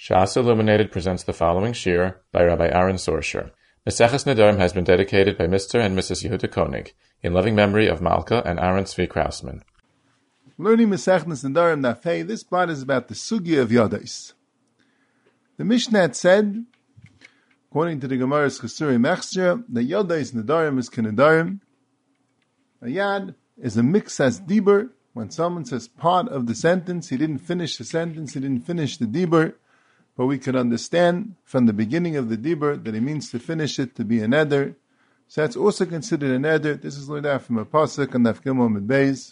Shas Illuminated presents the following shir by Rabbi Aaron Sorsher. Maseches Nedarim has been dedicated by Mr. and Mrs. Yehuda Koenig in loving memory of Malka and Aaron Tzvi Krausman. Learning Maseches Nedarim Nafei, this part is about the sugya of Yodais. The Mishnah had said, according to the Gemara's Chesuri Mechzer, that Yodais Nedarim is Kenedarim. A Yad is a mix as Dibur. When someone says part of the sentence, he didn't finish the sentence, he didn't finish the Dibur, but we could understand from the beginning of the Dibur that it means to finish it to be an Eder. So that's also considered an Eder. This is learned out from a Pasuk and Daf Gimel Amud Beis.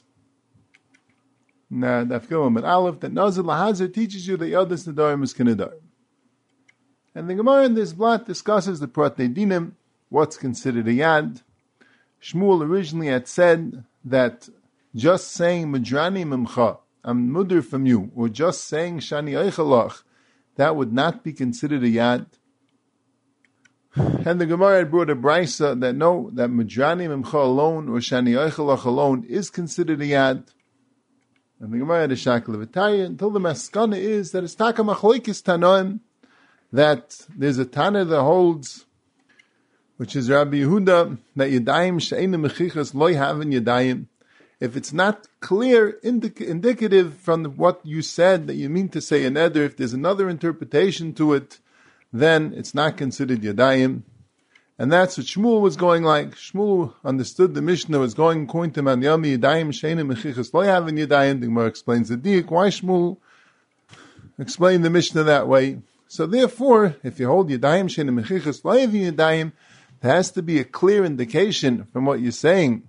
Now, Daf Gimel Amud Aleph, that Nazir Lahazir teaches you that Yodas Nedarim is Kenedarim. And the Gemara in this blot discusses the Pratei Dinim, what's considered a Yad. Shmuel originally had said that just saying Madrani Mimcha, I'm mudr from you, or just saying Shani Eichalach, that would not be considered a Yad. And the Gemara had brought a Brisa that no, that Madrani Mimcha alone, or Shani Eichalach alone, is considered a Yad. And the Gemara had a Shakel of Ataya, until the Maskana is that it's Taka Machloikis Tanoim, that there's a Tana that holds, which is Rabbi Yehuda, that Yadayim She'ena Mechichas Loi Havin Yadayim. If it's not clear, indicative from what you said that you mean to say an eder, if there's another interpretation to it, then it's not considered Yadayim. And that's what Shmuel was going like. Shmuel understood the Mishnah was going according to Man Yami Yadayim She'ena Mechichas Loi Havin Yadayim. The Gemara explains the Diak, why Shmuel explained the Mishnah that way. So therefore, if you hold Yadayim She'ena Mechichas Loi Havin Yadayim, there has to be a clear indication from what you're saying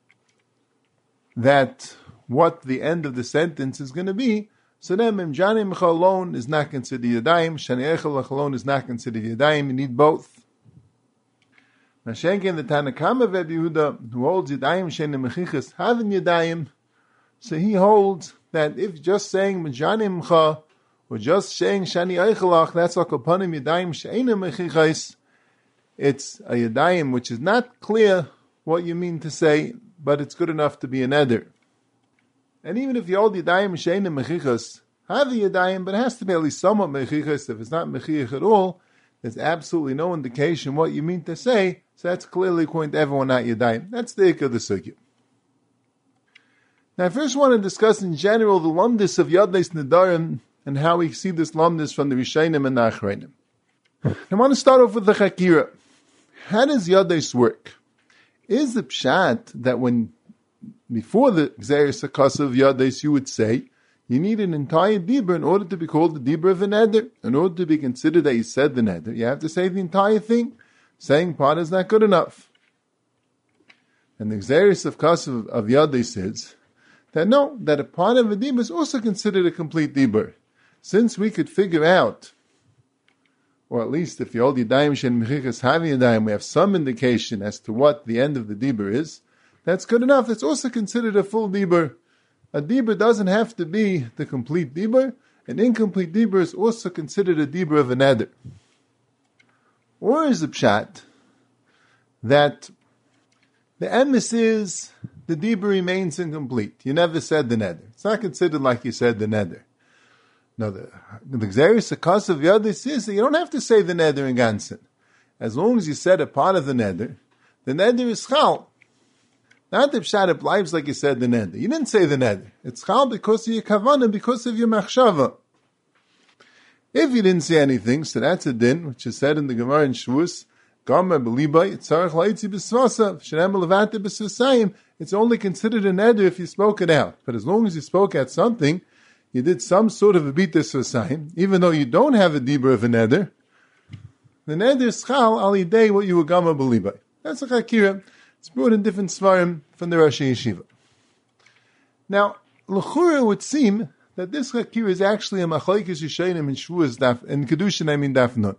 that what the end of the sentence is going to be. So then Mimjani Mecha alone is not considered Yadayim, Shani Eichalach alone is not considered Yadayim. You need both. Mashenken the Tanakama of Rabbi Yehuda, who holds Yadayim Sheni Mechichas having Yadayim, so he holds that if just saying Mimjani Mecha or just saying Shani Eichalach, that's like upon him Yadayim She'ena Mechichas, it's a Yadayim which is not clear what you mean to say, but it's good enough to be an Eder. And even if you hold Yadayim She'ena Mechichas, have the Yadayim, but it has to be at least somewhat Mechichas. If it's not Mechich at all, there's absolutely no indication what you mean to say, so that's clearly according to everyone not Yadayim. That's the Ik of the Sugya. Now I first want to discuss in general the Lumdis of Yodais Nedarim and how we see this Lumdis from the Rishayim and the Achreinim. I want to start off with the Chakira. How does Yodais work? Is the pshat that when, before the Gzeres HaKasa of Yodais, you would say, you need an entire Dibur in order to be called the Dibur of an Eder. In order to be considered that you said the Neder, you have to say the entire thing. Saying part is not good enough. And the Gzeres of Kasa of Yodais says, that no, that a part of a Dibur is also considered a complete Dibur. Since we could figure out, or at least if you hold Yadayim She'en Mechichas Havi Yadayim, we have some indication as to what the end of the Dibur is, that's good enough. It's also considered a full Dibur. A Dibur doesn't have to be the complete Dibur. An incomplete Dibur is also considered a Dibur of an Eder. Or is the pshat that the emes is the Dibur remains incomplete. You never said the Neder. It's not considered like you said the Neder. Now, the Gzeres HaKasa of Yodais is that you don't have to say the Neder in Gansen. As long as you said a part of the Neder is Chal. Not the Pshat applies like you said the Neder. You didn't say the Neder. It's Chal because of your Kavanah, because of your Machshava. If you didn't say anything, so that's a din, which is said in the Gemara in Shavuos, Gamar B'libay, Tzarech La'itzi B'svasa, Shem Levante B'svasayim. It's only considered a Neder if you spoke it out. But as long as you spoke out something, you did some sort of a bitas v'sayim, even though you don't have a dibur of a neder, the neder is chal al yidei what you were gamma b'libay. That's a chakira. It's brought in different svarim from the Rashi Yeshiva. Now, l'chura would seem that this chakira is actually a machlokes Yishayim and Shavuos daf, and Kedushin I mean daf nun.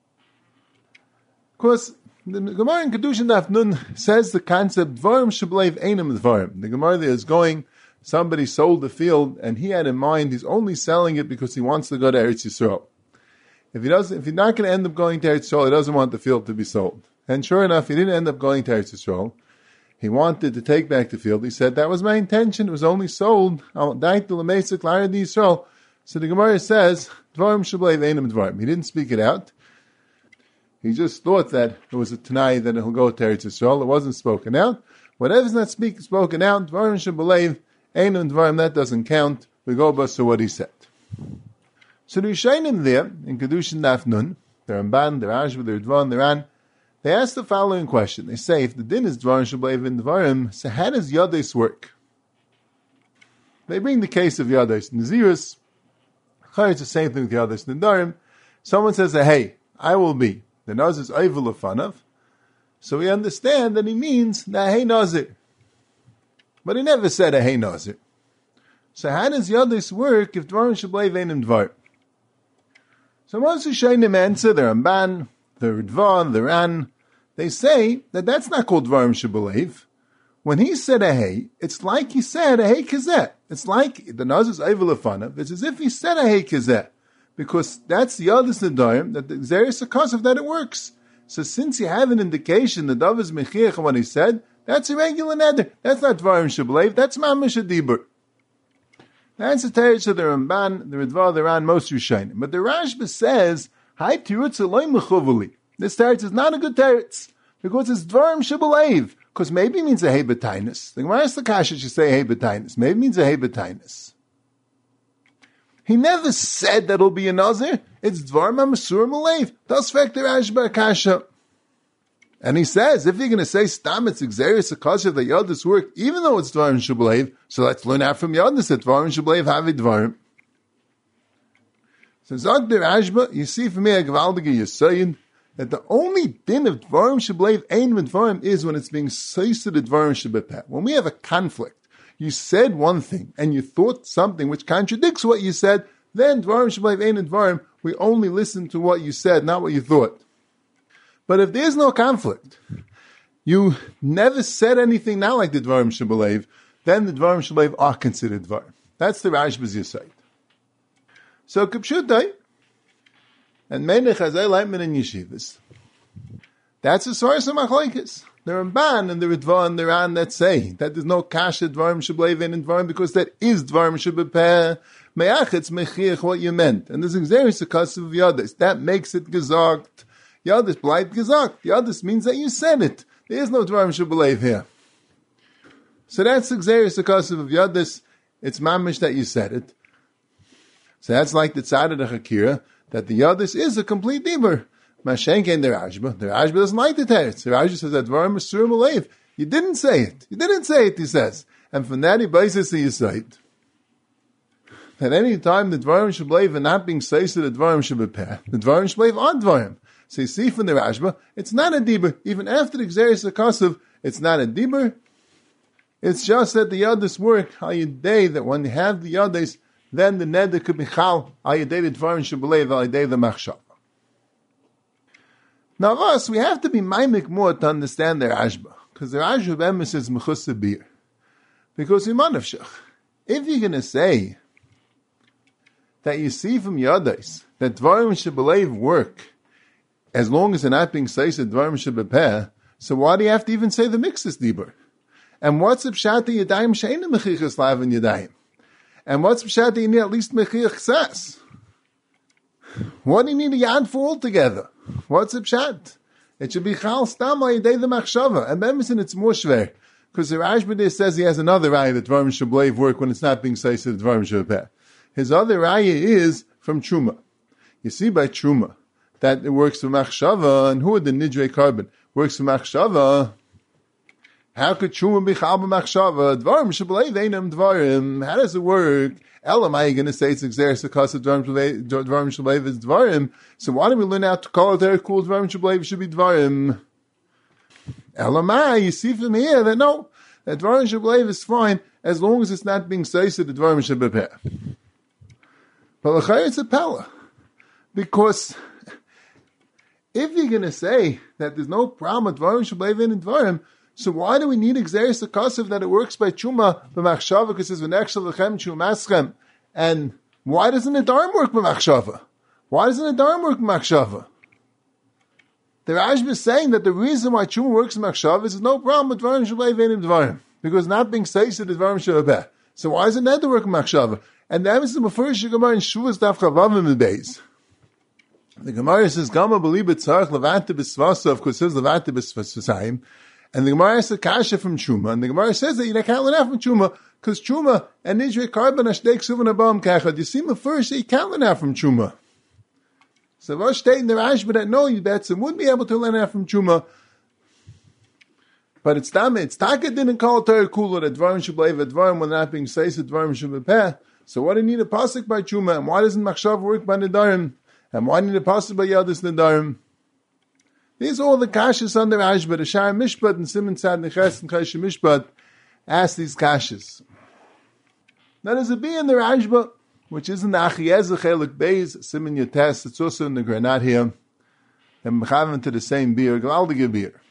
Of course, the Gemara in Kedushin daf nun says the concept dvarim shableiv einam dvarim. The Gemara there is going, somebody sold the field, and he had in mind he's only selling it because he wants to go to Eretz Yisrael. If he's not going to end up going to Eretz Yisrael, he doesn't want the field to be sold. And sure enough, he didn't end up going to Eretz Yisrael. He wanted to take back the field. He said, that was my intention. It was only sold. So So the Gemara says, Dvarim Shablev Einam Dvarim. He didn't speak it out. He just thought that it was a Tanai that he'll go to Eretz Yisrael. It wasn't spoken out. Whatever's not spoken out, Dvarim Shablev Einam Dvarim, that doesn't count. We go by to what he said. So the Yishayim there, in Kedushin Daf Nun, the Ramban, the Rashba, the Ridvan, the Ran, they ask the following question. They say, if the din is Dvarim Shablev in Dvarim, so how does Yadis work? They bring the case of Yadis Nazirus. It's the same thing with Yadis Nadarim. Someone says, hey, I will be. The Nazir is Eivel Lefanav. So we understand that he means that hey Nazir. But he never said a hey Nazir. So how does Yadis work if Dvarim Shablev Einam Dvarim? So most Yishayim answer, the Ramban, the Ridvan, the Ran, they say that that's not called Dvarim Shablev. When he said a hey, it's like he said a hey kazeh. It's like the Nazir is Eivel Lefanav. It's as if he said a hey kazeh. Because that's the other Nadarim, that there is a cause of that it works. So since you have an indication that Dav is Mechiach on what he said, that's a regular neder. That's not Dvarim Shablev, that's Mamash Adibur. That's the teretz of the Ramban, the Ridva, the Ran, most Rishonim. But the Rashba says, Hai tirutz eloi mechovuli. This teretz is not a good teretz, because it's Dvarim Shablev. Because maybe it means a hey b'tainus. The Gemara Kasha should say hey b'tainus. Maybe it means a hey b'tainus. He never said that it'll be a Nazir. It's Dvarim HaMasur Malev. Das fekt the Rashba Kasha. And he says, if you're going to say Stam, it's Xeris Akasha that Yadis work, even though it's Dvarim Shablev, so let's learn out from Yadis that Dvarim Shablev have a Dvarim. So Zog the Rashba, you see from me a Gvaldige Yisayim, that the only din of Dvarim Shablev Ein Dvarim is when it's being says to the Dvarim Shablev. When we have a conflict, you said one thing, and you thought something which contradicts what you said, then Dvarim Shablev Ein Dvarim, we only listen to what you said, not what you thought. But if there's no conflict, you never said anything not like the Dvarim Shablev, then the Dvarim Shablev are considered Dvarim. That's the Rashba's Yisayid. So Kipshutai, and Menech Hazai Leitman in Yeshivas, that's the source of Machlokes. The Ramban and the Ridva and the Ran that say that there's no Kasha Dvarim Shablev in Dvarim because that is Dvarim Shablev Me'achetz Mechiach what you meant. And there's Xeris Akasha of Yadis. That makes it gesagt. Yadis bleibt gesagt. Yadis means that you said it. There is no Dvarim Shablev here. So that's Xeris Akasha of Yadis. It's mamish that you said it. So that's like the tzad of the Chakira, that the Yadis is a complete Dibur. Mashenk and the Rashba. The Rashba doesn't like the teretz. The Rashba says that Dvarim Masur Malev. You didn't say it. You didn't say it, he says. And from that he bases the Yisayid. At any time the Dvarim Shablev are not being said to the Dvarim Shablev, the Dvarim Shablev are Dvarim. So you see from the Rashba, it's not a Dibur. Even after the Xeris HaKasav, it's not a Dibur. It's just that the Yadis work, how you day, that when you have the Yadis, then the Neder could be Chal, how you day the Dvarim Shablev, how you day the Machshav. Now, us, we have to be maimik more to understand the Rashba, because the Rashba Bemis is Mechus Sabir. Because Imanavshach, if you're going to say that you see from Yadis that Dvarim Shablev work as long as they're not being said Dvarim Shablev, so why do you have to even say the Mixus Dibur? And what's the Pshat Yadayim Sheina Mechichas Lav in Yadayim? And what's the Pshat you need at least Mechich Sas? What do you need a Yad for altogether? What's the Pshat? It should be Chal Stam Ayadei the Machshava. And Bemesin it's more schwer. Because the Rashba says he has another raya that Dvarim Shablev work when it's not being said to the Dvarim Shablev. His other raya is from Truma. You see by Truma that it works for Machshava, and who are the Nidrei Carbon? Works for Machshava. How could Truma be Chal b'Machshava? Dvarim Shablev Einam Dvarim. How does it work? Elam, are you going to say it's Xeris Akasha Dvarim Shablev is Dvarim? So why don't we learn out to call it there cool Dvarim Shablev should be Dvarim? Elamai, you see from here that no, that Dvarim Shablev is fine as long as it's not being said to the Dvarim Shablev. But l'chayr it's a pella. Because if you're going to say that there's no problem with Dvarim Shablev in Dvarim, so why do we need Xeris Akasha that it works by Truma b'Machshava because it's v'nechshav lechem Trumaschem? And why doesn't the Dvarim work b'Machshava? Why doesn't the Dvarim work b'Machshava? The Rashba is saying that the reason why Truma works in Machshav is no problem with Dvarim Shablev Einam Dvarim. Because not being says to the Dvarim Shablev. So why is it not to work in Machshav? And that was the first Gemara in Shuvas Daf Chavavim Beis. The Gemara says, Gama believe it tzarich levante b'svasa, of course it says levante b'svasayim. And the Gemara has a kasha from Truma, and the Gemara says that you can't learn out from Truma, because Truma and Nidre Karban Ashdek Suvan Abam Kachad. You see me first, you can't learn out from Truma. So Rosh State in the Rashba that know you bet some wouldn't be able to learn out from Truma. But it's Taka didn't call Torah Kula that Dvarim should believe that Dvarim when not being says that Dvarim should be peh. So why do you need a pasuk by Truma? And why doesn't Machshav work by Nedarim? And why do you need a pasuk by Yadis Nedarim? These are all the kashas under Ashba. The Shar Mishpat and Simon Sad Neches and Chaysh Mishpat ask these kashas. Now there's a B in the Rashba, which is in the Achiyezah Chelik Beis, Simon Yates, it's also in the Granat here, and Mechavan to the same beer, Glaldige beer.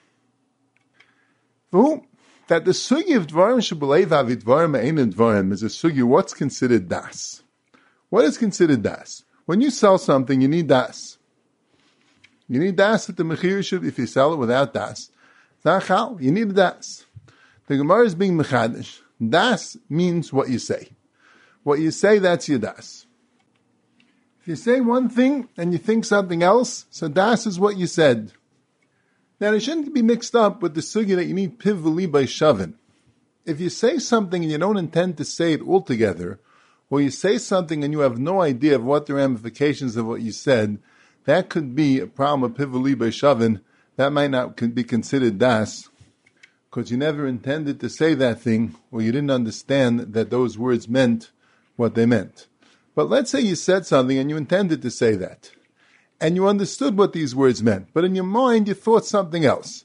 That the sugi of Dvarim Shabbalei Vavi Dvarim Ein Dvarim is a sugi, what's considered das? What is considered das? When you sell something, you need das. You need das at the Mechir Shub. If you sell it without das, it's not chal. You need das. The Gemara is being mechadish. Das means what you say. What you say, that's your das. If you say one thing and you think something else, so das is what you said. Now, it shouldn't be mixed up with the sugi that you need piv v'li by shavin. If you say something and you don't intend to say it altogether, or you say something and you have no idea of what the ramifications of what you said, that could be a problem of piv v'li by shavin. That might not be considered das, because you never intended to say that thing, or you didn't understand that those words meant what they meant. But let's say you said something and you intended to say that, and you understood what these words meant, but in your mind you thought something else.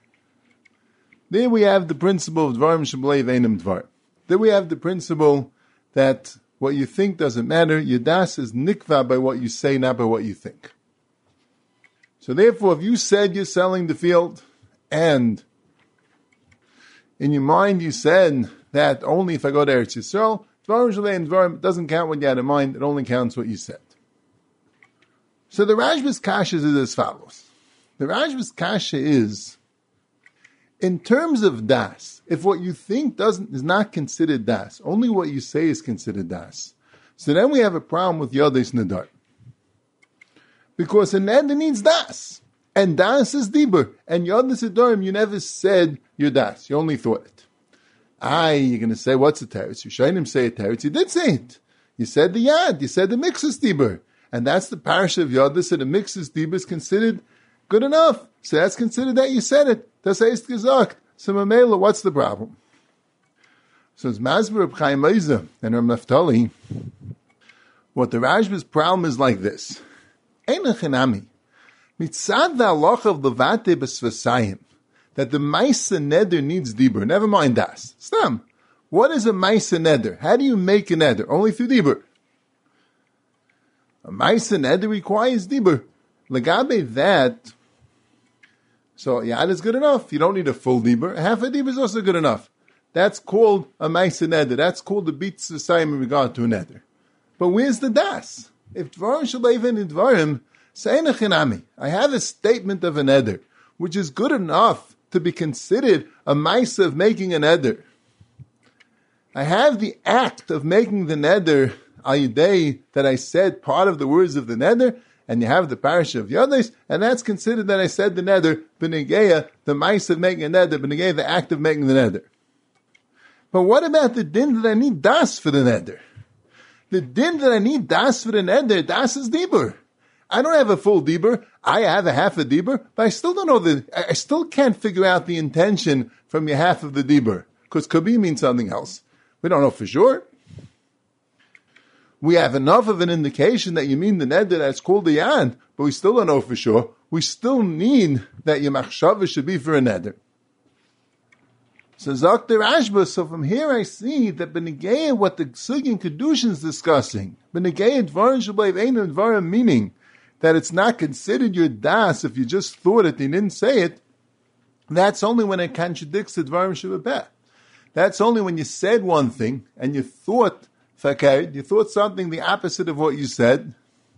There we have the principle of Dvarim Shabbalei Veinim Dvar. There we have the principle that what you think doesn't matter. Your das is nikva by what you say, not by what you think. So therefore, if you said you're selling the field, and in your mind you said that only if I go to Eretz Yisrael, Dvarim Shabbalei and Dvarim doesn't count what you had in mind, it only counts what you said. So the Rashba's kasha is as follows. The Rashba's kasha is, in terms of das, if what you think is not considered das, only what you say is considered das, so then we have a problem with Yodeis Nadar. Because a neder needs das, and das is dibur, and Yodeis Nadarim, you never said your das, you only thought it. You're going to say, what's a teretz? You shouldn't say a teretz, you did say it. You said the yad, you said the mixus dibur. And that's the parasha of Yodis, so the mixus dibur is considered good enough. So that's considered that you said it. Das heißt gesagt. So Mamela, what's the problem? So it's Masber of Chaim Eiza and Rav Naftali. What the Rashba's problem is like this. Ein echinami. Mitzad the halacha of levate b'svasayim. That the Maisa Neder needs dibur. Never mind das. Stam. What is a Maisa Neder? How do you make a Neder? Only through dibur. A Maisa Neder requires dibur. Legabe that, so yad is good enough. You don't need a full dibur. Half a dibur is also good enough. That's called a Maisa Neder. That's called the beat society in regard to a Neder. But where's the das? If Dvarim Shabbalim and Dvarim, say nechinami. I have a statement of a Neder, which is good enough to be considered a Maisa of making a Neder. I have the act of making the Neder Ayidei that I said part of the words of the neder, and you have the parasha of Yodeis, and that's considered that I said the neder, b'negeya, the mice of making a neder, b'negeya, the act of making the neder. But what about the din that I need das for the neder? The din that I need das for the neder, das is dibur. I don't have a full dibur, I have a half a dibur, but I still don't know I still can't figure out the intention from your half of the dibur, because kabi means something else. We don't know for sure. We have enough of an indication that you mean the neder that's called the yad, but we still don't know for sure. We still need that your machshava should be for a neder. So Zok the Rashba, so from here I see that B'negeya, what the Sugin Kedushin is discussing, B'negeya Dvarim Shabbalim Ein Dvarim, meaning that it's not considered your das if you just thought it and didn't say it, that's only when it contradicts the Dvarim Shabbalim. That's only when you said one thing and you thought you thought something the opposite of what you said.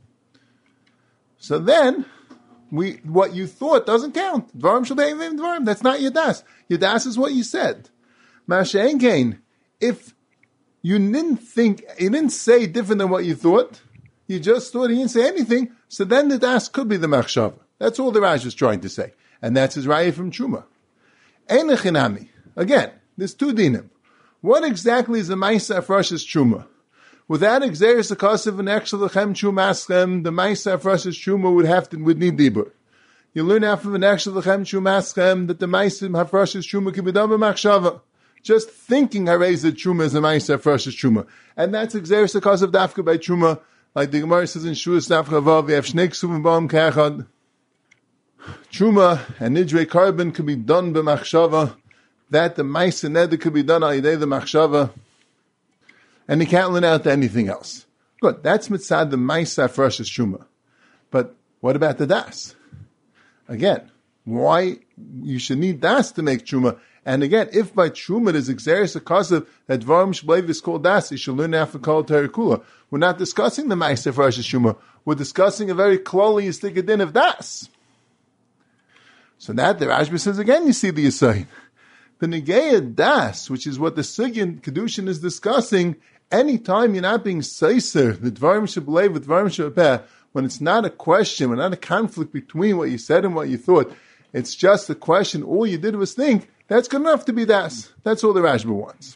So then, what you thought doesn't count. Dvarim Shabbalim Dvarim. That's not your das. Your das is what you said. Masha'en Kain, if You didn't say different than what you thought. You just thought he didn't say anything. So then the das could be the machshava. That's all the Rash is trying to say. And that's his raya from Truma. Ein lechinami. Again, there's two dinim. What exactly is the Maisa Afrash's Truma? Without Exeris Akasiv and Exel Lechem Trumaschem, the Maisa Afrash's Truma would need Dibur. You learn out from an Exel Lechem Trumaschem that the Maisa Afrash's Truma can be done by Machshava. Just thinking Harez that Truma is the Maisa Afrash's Truma. And that's Exeris Akasiv Dafka by Truma, like the Gemara says in Shuas Dafka Vav, we have Shnei Ksuvim Baum Kechad. Truma and Nidrei Carbon can be done by Machshava. That the Maisa Neder could be done al Yidei the Machshava, and he can't learn out to anything else. Good, that's mitzad the Maisa Afrash's Truma. But what about the Das? Again, why you should need Das to make Truma? And again, if by Truma there's Exeris Akasav that Dvarim Shbleiv is called Das, you should learn after Kol Terakula. We're not discussing the Maisa Afrash's Truma. We're discussing a very kloli din of Das. So that the Rashba says again, you see the Yisayim. The Negeya Das, which is what the Sugyan Kedushin is discussing, anytime you're not being Seiser, the Dvarim Shebelev, with Dvarim Shebepeh, when it's not a question, when not a conflict between what you said and what you thought, it's just a question, all you did was think, that's good enough to be Das. That's all the Rashba wants.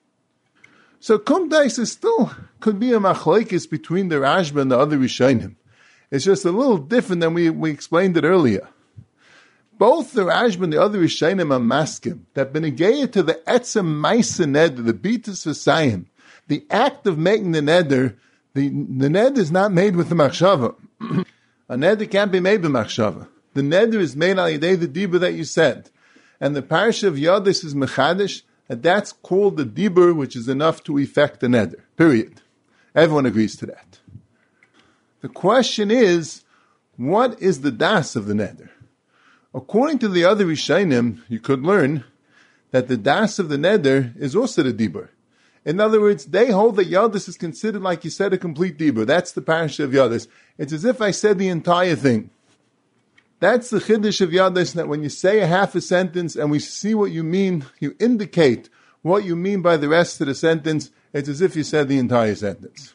So Kum Dais is still, could be a machlekes between the Rashba and the other Rishonim. It's just a little different than we explained it earlier. Both the Rashba and the other Rishonim are maskim that benegeya to the etzem ma'aser neder, the bitus v'sayim, the act of making the neder. The neder is not made with the machshava. A neder can't be made with machshava. The neder is made al yidei the dibur that you said, and the parasha of Yodis is mechadish, and that's called the dibur, which is enough to effect the neder. Period. Everyone agrees to that. The question is, what is the das of the neder? According to the other Rishonim, you could learn that the das of the neder is also the dibur. In other words, they hold that Yodis is considered like you said a complete dibur. That's the parasha of Yodis. It's as if I said the entire thing. That's the chiddush of Yodis, that when you say a half a sentence and we see what you mean, you indicate what you mean by the rest of the sentence, it's as if you said the entire sentence.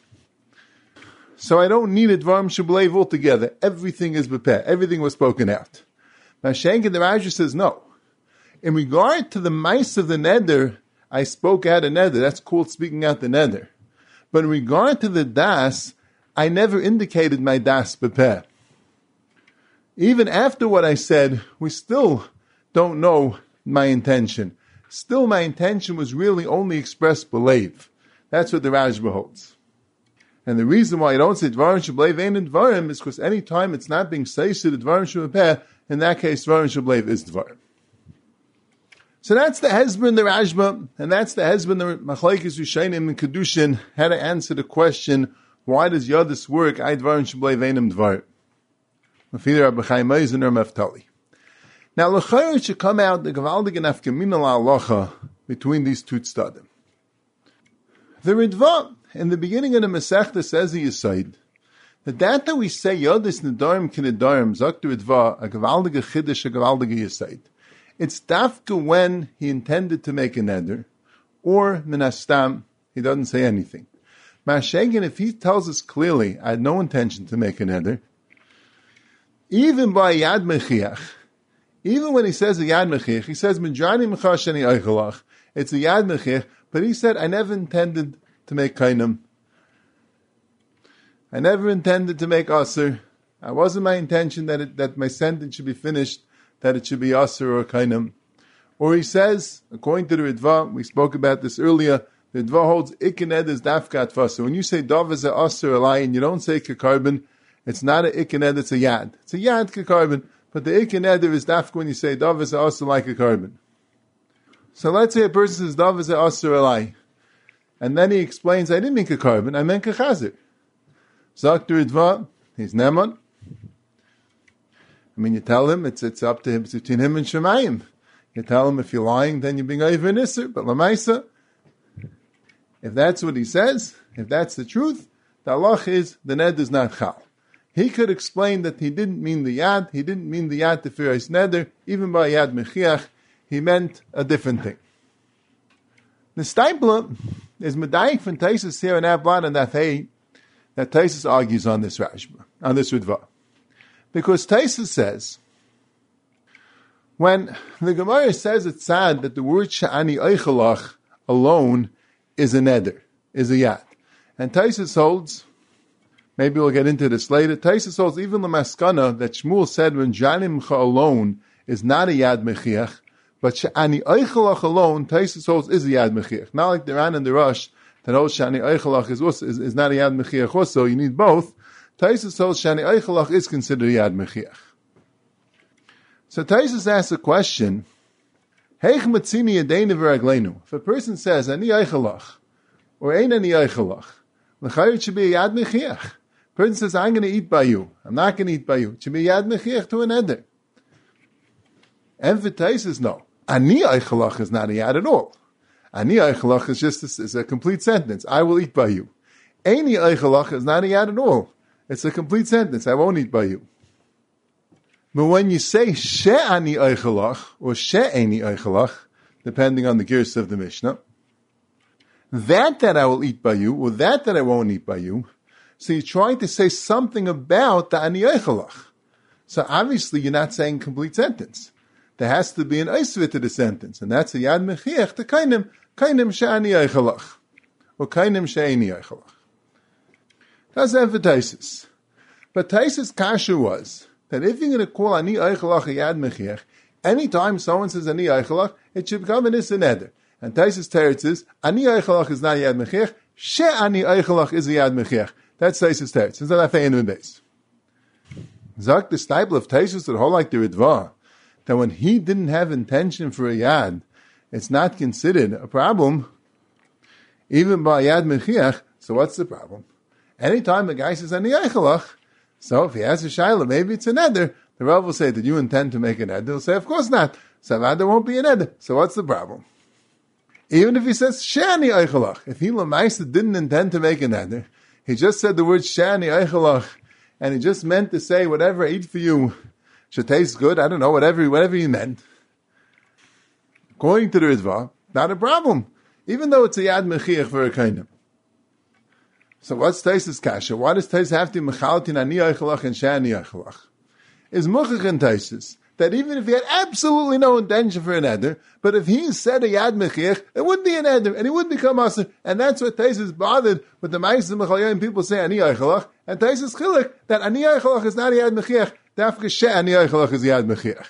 So I don't need a dvarim shebelev altogether. Everything is bepeh. Everything was spoken out. Now, Shenk and the Raja says no. In regard to the mice of the neder, I spoke out a neder. That's called speaking out the neder. But in regard to the das, I never indicated my das bepeh. Even after what I said, we still don't know my intention. Still, my intention was really only expressed belev. That's what the Rashba holds. And the reason why I don't say dvarim shebelev ain't dvarim is because any time it's not being seised the dvarim shebepeh, in that case, dvarim shebelev is dvarim. So that's the hezbollah, the Rashba, and that's the hezbollah, the machlekes Rishonim and Kedushin, how to answer the question, why does Yodis work? I dvarim shebelev ain't dvarim. Mafida Rabbi Chaim Eisen or Meftali. Now, l'chayr should come out the gavaldig and afkamina la'alacha between these two tzaddim. The Ritva, in the beginning of the Masechta, says the Yisayid, that we say Yodis Nedarim Kinedarim, Zaktu Ritva, a gavaldig chiddush, a gavaldig Yisayid. It's dafka when he intended to make a neder, or minastam, he doesn't say anything. Mashagin, if he tells us clearly, I had no intention to make a neder, even by Yad Mechiach, even when he says a Yad Mechiach, he says, Mijani Mechashani Eichelach, it's a Yad Mechiach, but he said, I never intended to make Kainim. I never intended to make Aser. It wasn't my intention that my sentence should be finished, that it should be Aser or Kainim. Or he says, according to the Ritva, we spoke about this earlier, the Ritva holds Ikened is Dafkat Fasa. When you say Dov is a Aser Alai, and you don't say Kekarbon, it's not a ikened, it's a yad. It's a yad kekarbon, but the ikened is dafka when you say dav is also like a carbon. So let's say a person says dav is also alai, and then he explains, I didn't mean kekarbon, I meant kechazir. Zakter idva, he's neman. I mean, you tell him it's up to him, it's between him and Shemayim. You tell him if you're lying, then you're being over nisr. But lamaisa, if that's what he says, if that's the truth, the halach is the ned is not chal. He could explain that he didn't mean the yad, he didn't mean the yad to firas neder, even by yad mechiach, he meant a different thing. The Steipler is medayik from Taisus here in Avlan and that Taisus argues on this Rashba, on this Ritva. Because Taisus says, when the Gemara says it's sad that the word Sha'ani Eichelach alone is a neder, is a yad. And Taisus holds, maybe we'll get into this later, Taisus holds even the maskana that Shmuel said when Janimcha alone is not a yad mechiach, but Sha'ani Eichelach alone, Taisus holds is a yad mechiach. Not like the Ran and the Rosh, that holds Sha'ani Eichelach is not a yad mechiach also, you need both. Taisus holds Sha'ani Eichelach is considered a yad mechiach. So Taisus asks a question, Heich matzini yadeinu v'ragleinu. If a person says, Ani Eichelach, or Ein Ani Eichelach, l'chayr it should be a yad mechiach. Person says, I'm going to eat by you. I'm not going to eat by you. It should be yad mechiach to an eder. And for Taisus, no. Ani Eichelach is not a yad at all. Ani Eichelach is just is a complete sentence. I will eat by you. Eini Eichelach is not a yad at all. It's a complete sentence. I won't eat by you. But when you say She'ani Eichelach or She'eni Eichelach, depending on the gears of the Mishnah, that I will eat by you, or that I won't eat by you, so you're trying to say something about the Ani Eichelach. So obviously you're not saying complete sentence. There has to be an Eisvit to the sentence, and that's a Yad Mechiach to Kainim She'ani Eichelach, or Kainim She'eni Eichelach. That's emphasis. But Taisus' kasha was that if you're going to call Ani Eichelach a Yad Mechiach, anytime someone says Ani Eichelach, it should become an Issa Neder. And Taisus' teretz is, Ani Eichelach is not a Yad Mechiach, She'ani Eichelach is a Yad Mechiach. That's Taisus' teretz. It's not a fein base. Zak the Steipler of Taisus that hold like the Ritva, that when he didn't have intention for a Yad, it's not considered a problem, even by Yad Mechiach. So what's the problem? Anytime a guy says Ani Eichelach, so if he has a shayla, maybe it's an eder. The Rav will say, did you intend to make an eder? He'll say, of course not. So there won't be an eder. So what's the problem? Even if he says She'ani Eichelach, if he l'maisa didn't intend to make an eder, he just said the word She'ani Eichelach, and he just meant to say whatever I eat for you should taste good. I don't know, whatever he meant. According to the Ritva, not a problem. Even though it's a Yad Mechiach for a kainim. So what's Taisus' kasha? Why does Taisus have to be mechalatin Ani Eichelach and She'ani Eichelach? Is muchach in Taisus that even if he had absolutely no intention for an eder, but if he said a Yad Mechiach, it would be an eder, and he would become aser. And that's what Taisus bothered with the Ma'aser Mechaliyim. People say Ani Eichelach, and Taisus chilek that Ani Eichelach is not a Yad Mechiach. Dafka She'ani Eichelach is a Yad Mechiach.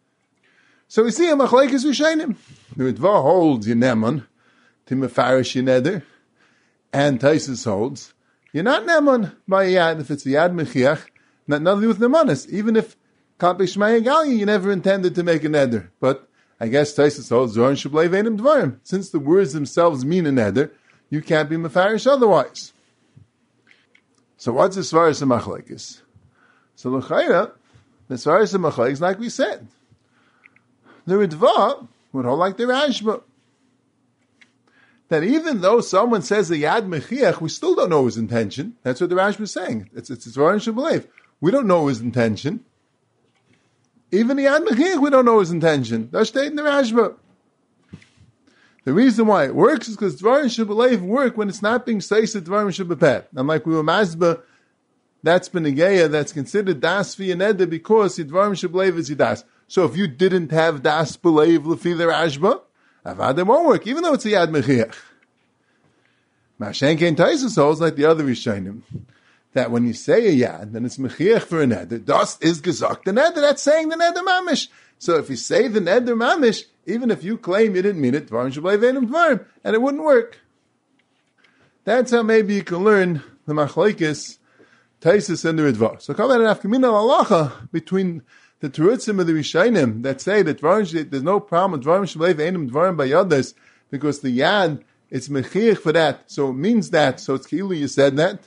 So we see a machlekes Rishonim. The Ritva holds Yeneman to mefarish Yeneder. And Taisus holds, you're not Neman by a Yad, if it's a Yad Mechiach, nothing to do with Nemanis. Even if Kalpe Shmaya Gali, you never intended to make a Neder. But I guess Taisus holds, Zoran Shablev Einim Dvarim. Since the words themselves mean a Neder, you can't be Mefarish otherwise. So what's the Svaras of Machlekes? So L'chaira, the Svaras of Machlekes, like we said, the Ritva would hold like the Rashba. That even though someone says a Yad Mechiach, we still don't know his intention. That's what the Rashba is saying. It's Zoran Shablev. We don't know his intention. Even the Yad Mechiach, we don't know his intention. That's stated in the Rashba. The reason why it works is because Dvarim Shabalev work when it's not being Seised Dvarim Shabapet. And like we were Mazba, that's been a Geya that's considered Das fi Yeneder because Dvarim Shabalev is Yidas. So if you didn't have Das Belev Lefi the Rashba, Avad, it won't work, even though it's a Yad Mechiach. Mashenkein Taisus holds like the other Rishonim, that when you say a Yad, then it's Mechiach for a Neder. Das is gesagt the Neder, that's saying the Neder Mamish. So if you say the Neder Mamish, even if you claim you didn't mean it, Dvarim Shablev Einim Dvarim, and it wouldn't work. That's how maybe you can learn the Machlekes, Taisus and the Ritva. So come out and Afkamina Halacha between the Terutzim of the Rishonim that say that there's no problem with Dvarim Shablev Einim Dvarim by Yadas because the Yad, it's Mechiach for that, so it means that, so it's Kilu you said that.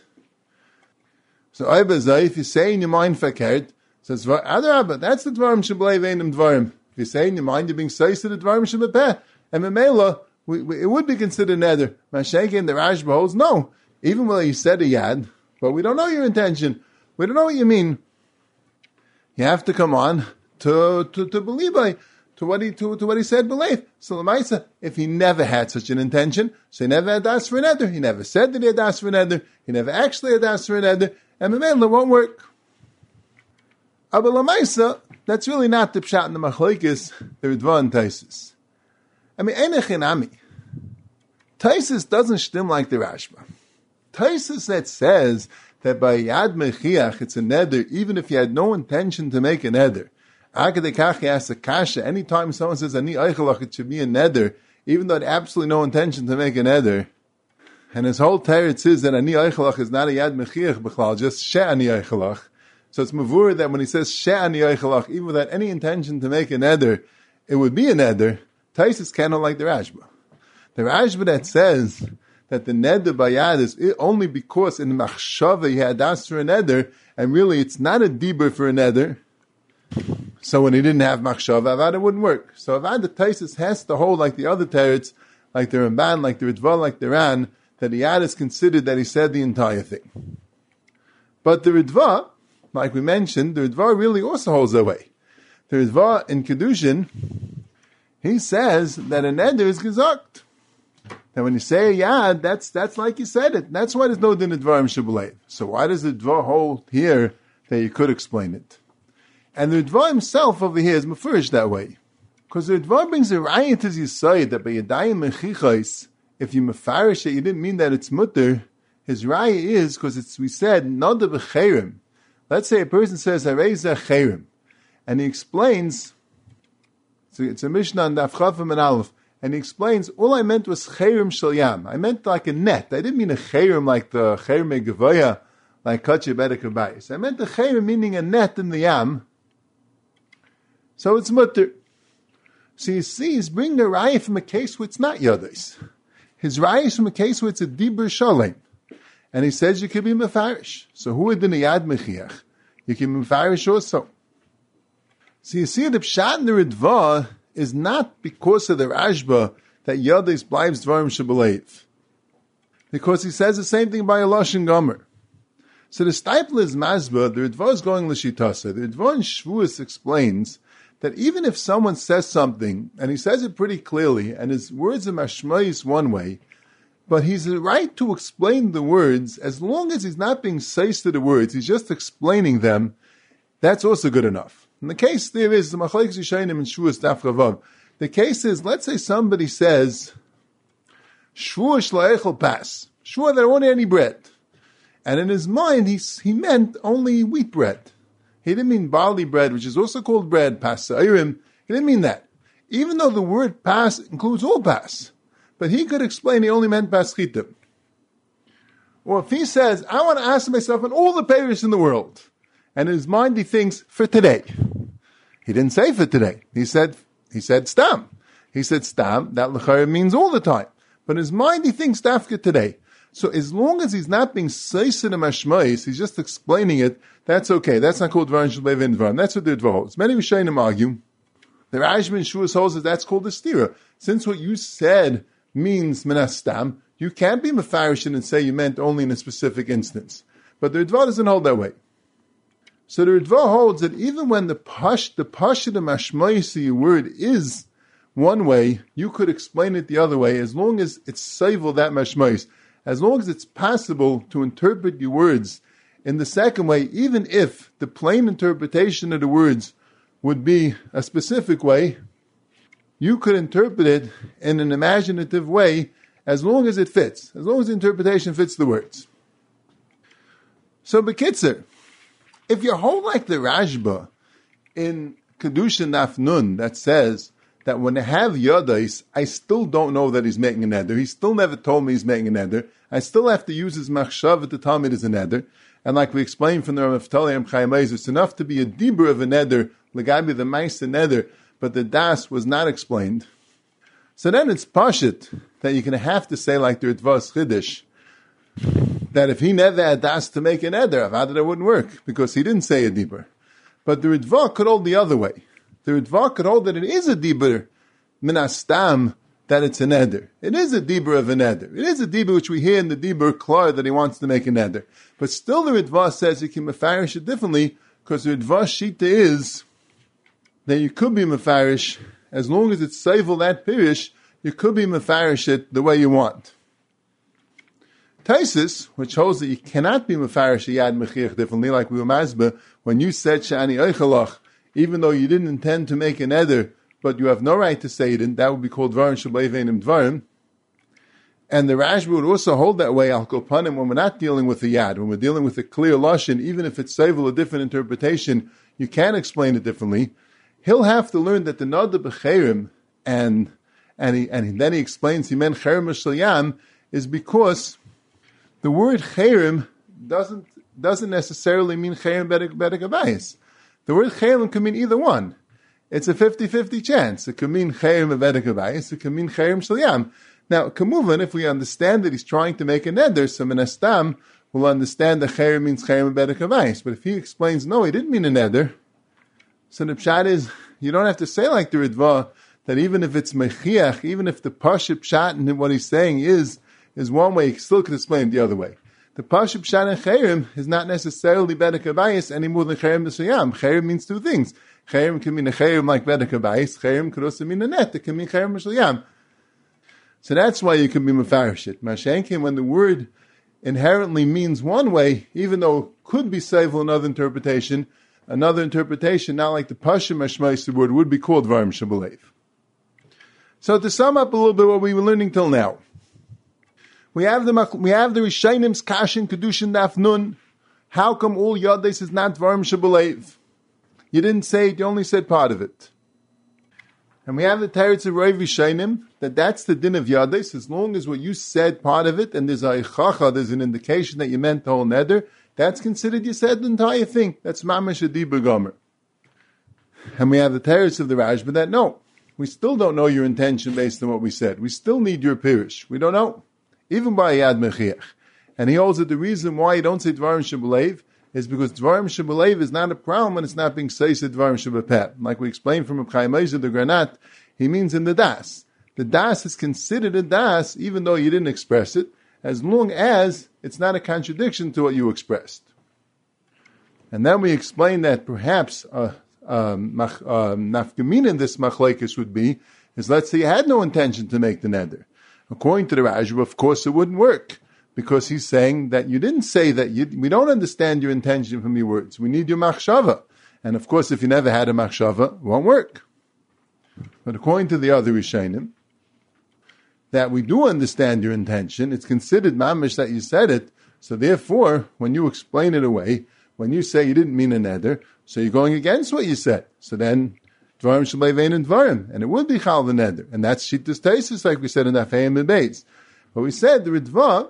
So if you say in your mind Fakert, says Adarabah, that's the Dvarim Shablev Einim Dvarim. If you say in your mind you're being Seis to the Dvarim Shabapeh, and Memela, it would be considered Neder. Mashenke and the Rashba holds, no, even though you said a Yad, but we don't know your intention, we don't know what you mean. You have to come on to believe by, to what he said believe. So Lamaisa, if he never had such an intention, so he never had das for an eder, he never said that he had das for an eder, he never actually had das for an eder, and Memela won't work. Aber Lamaisa, that's really not the pshat in the machlokes, the Ritva and Taisus. I mean, Einechinami. Taisus doesn't stim like the Rashba. Taisus that says that by Yad Mechiach, it's a neder, even if you had no intention to make a neder. Akadekachi asks a kasha, anytime someone says, Ani Eichelach, it should be a neder, even though it had absolutely no intention to make a neder. And his whole teretz is that Ani Eichelach is not a Yad Mechiach B'chlal, just She Ani Eichelach. So it's mavur that when he says She Ani Eichelach, even without any intention to make a neder, it would be a neder. Taisus cannot like the Rashba. The Rashba that says that the neder bayad is only because in the machshava he had das for a neder, and really it's not a dibur for a neder. So when he didn't have machshava, Avada wouldn't work. So Avada Taisus has to hold like the other teretz, like the Ramban, like the Ritva, like the Ran, that the Yad is considered that he said the entire thing. But the Ritva, like we mentioned, the Ritva really also holds that way. The Ritva in Kedushin, he says that a neder is gezakt. That when you say a Yad, that's like you said it. That's why there's no din Dvarim Shabbalet. So why does the Dvar hold here that you could explain it? And the Dvar himself over here is mafurish that way. Because the Dvar brings a rayat as you say that by Yadayim Mechichais, if you mafarish it, you didn't mean that it's mutter. His raya is, because we said, Nada B'Cherim. Let's say a person says, Areza Cherim. And he explains, so it's a Mishnah on Daf Chafim and Aleph, and he explains, all I meant was Cherim Shel Yam. I meant like a net. I didn't mean a Cherim like the Cherim Gevaya, like Kacheh Bedek Abayis. I meant a Cherim meaning a net in the Yam. So it's mutter. So you see, he's bringing a raya from a case where it's not Yodais. His raya is from a case where it's a Dibur Shalem. And he says you can be Mefarish. So who would in a Yad Mechiach? You can be Mefarish also. So you see, the Pshat in the Ritva is not because of the Rashba that Yodais blives Dvarim Shabbaleiv. Because he says the same thing by a Lashon Gomer. So the Steipler is Mazba, the Ritva is going L'shitasa. The Ritva in Shvuas explains that even if someone says something, and he says it pretty clearly, and his words are mashmayis one way, but he's right to explain the words, as long as he's not being seis to the words, he's just explaining them, that's also good enough. And the case there is, the Machlekes Yishayim and Shvuas Daf Chavav, the case is, let's say somebody says, Shvuah Shla'echel Pas, Shvuah there won't any bread. And in his mind, he meant only wheat bread. He didn't mean barley bread, which is also called bread, pas sa'irim. He didn't mean that. Even though the word pas includes all pas. But he could explain he only meant pas chitim. Or if he says, I want to ask myself on all the payers in the world. And in his mind he thinks, for today. He didn't say for today. He said stam. He said stam, that l'chayim means all the time. But in his mind he thinks dafka today. So as long as he's not being seisin mashmais, he's just explaining it, that's okay. That's not called Dvarim Shabbaleiv Dvarim. That's what the Dvar holds. Many Rishonim argue. The Rashba in Shvuas holds that that's called a stira. Since what you said means menastam, you can't be mefarishin and say you meant only in a specific instance. But the Dvar doesn't hold that way. So the Dvar holds that even when the pasha the mashmais word is one way, you could explain it the other way, as long as it's seivel that mashmais. As long as it's possible to interpret your words in the second way, even if the plain interpretation of the words would be a specific way, you could interpret it in an imaginative way as long as it fits, as long as the interpretation fits the words. So, Bekitzer, if you hold like the Rashba in Kedusha Nafnun that says that when I have Yodais, I still don't know that he's making an eder. He still never told me he's making an eder. I still have to use his machshav to tell me it is an eder. And like we explained from the Rav Naftali Chaim Eizer, it's enough to be a dibur of an eder, legabi the ma'aser neder, but the das was not explained. So then it's pashit that you're going to have to say like the Ritva's Chiddush, that if he never had das to make an eder, Avada that wouldn't work, because he didn't say a dibur. But the Ritva could hold the other way. The Ritva could hold that it is a dibur minastam, that it's an eder. It is a dibur of an eder. It is a dibur which we hear in the dibur klar that he wants to make an eder. But still the Ritva says you can mefarish it differently, because the Ritva shita is that you could be mefarish as long as it's Seivel that Pirish, you could be Mefarish it the way you want. Taisis, which holds that you cannot be Mefarish a Yad Mechiach differently, like we were Mazba, when you said Shani Eichalach, even though you didn't intend to make an eder, but you have no right to say it, and that would be called Dvarim Shableivenim Dvarim. And the Rashba would also hold that way, Al Kopanim, when we're not dealing with the Yad, when we're dealing with a clear Lashon, even if it's Seivel, a different interpretation, you can explain it differently. He'll have to learn that the Nada B'Cherim, and then he explains, he meant Cherem Shalyam, is because the word Cherem doesn't necessarily mean Cherem Bedek Abayis. The word Cherem can mean either one. It's a 50-50 chance. It can mean Cherem Bedek Abayis, it can mean Cherem Shalyam. Now, Kamuvan, if we understand that he's trying to make a neder, so Menastam will understand that Cherem means Cherem Bedek Abayis. But if he explains, no, he didn't mean a neder, so the pshat is, you don't have to say like the Ritva, that even if it's Mechiach, even if the Pashup pshat and what he's saying is one way, he still could explain it the other way. The Pashup pshat and Cherem is not necessarily Bedek Abayis any more than Cherem B'Shayam. Cherem means two things. Cherem can mean a Cherem like Bedek Abayis. Cherem could also mean a net. It can mean Cherem B'Shayam. So that's why you can be Mefarish it. Mashenkin, when the word inherently means one way, even though it could be Seivel another interpretation, not like the Pasha Mashmais, the word would be called Dvarim Shabalev. So to sum up a little bit what we were learning till now, we have the Rishainim's Kashin Kedushin Daf Nun. How come all Yades is not Dvarim Shabalev? You didn't say it, you only said part of it. And we have the Teretz of Rav Rishainim, that's the din of Yades, as long as what you said part of it, and there's a Ichacha, there's an indication that you meant the whole neder, that's considered you said the entire thing. That's Mamash Adibur Gomer. And we have the Teretz of the Rashba that no, we still don't know your intention based on what we said. We still need your Pirish. We don't know. Even by Yad Mechiach. And he holds that the reason why you don't say Dvarim Shabalev is because Dvarim Shabalev is not a problem when it's not being said Dvarim Shabapet. Like we explained from Chaim Eizer, the Granat, he means in the Das. The Das is considered a Das even though you didn't express it, as long as it's not a contradiction to what you expressed. And then we explained that perhaps nafkamin in this machlekes would be, is let's say you had no intention to make the neder. According to the Rashba, of course it wouldn't work, because he's saying that you didn't say that, we don't understand your intention from your words. We need your machshava. And of course, if you never had a machshava, it won't work. But according to the other Rishonim, that we do understand your intention, it's considered mamish that you said it, so therefore, when you explain it away, when you say you didn't mean a neder, so you're going against what you said. So then, Dvarim Shableivein and Dvarim, and it would be Chal the neder. And that's Shittus Teisus, like we said in Afayim and Beis. But we said the Ritva